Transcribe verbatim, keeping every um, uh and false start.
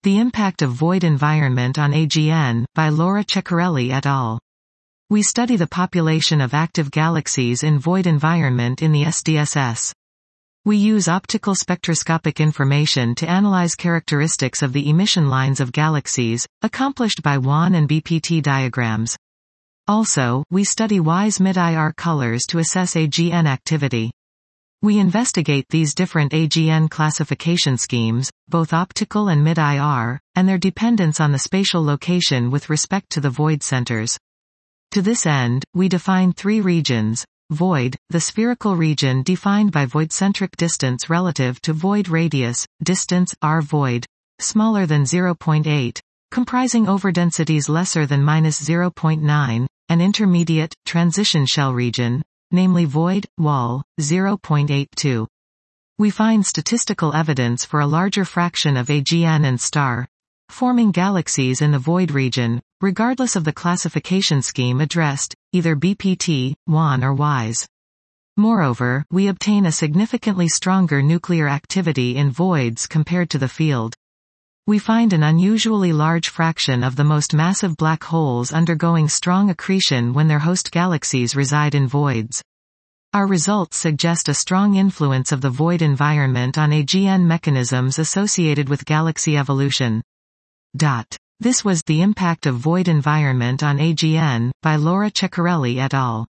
The Impact of Void Environment on A G N, by Laura Ceccarelli et al. We study the population of active galaxies in void environment in the S D S S. We use optical spectroscopic information to analyze characteristics of the emission lines of galaxies, accomplished by W A N and B P T diagrams. Also, we study WISE mid-I R colors to assess A G N activity. We investigate these different A G N classification schemes, both optical and mid-I R, and their dependence on the spatial location with respect to the void centers. To this end, we define three regions. Void, the spherical region defined by void-centric distance relative to void radius, distance, r void, smaller than zero point eight, comprising overdensities lesser than minus zero point nine, an intermediate, transition shell region, namely void, wall, zero point eight two. We find statistical evidence for a larger fraction of A G N and star forming galaxies in the void region, regardless of the classification scheme addressed, either B P T, W A N or WISE. Moreover, we obtain a significantly stronger nuclear activity in voids compared to the field. We find an unusually large fraction of the most massive black holes undergoing strong accretion when their host galaxies reside in voids. Our results suggest a strong influence of the void environment on A G N mechanisms associated with galaxy evolution. Dot. This was The Impact of Void Environment on A G N, by Laura Ceccarelli et al.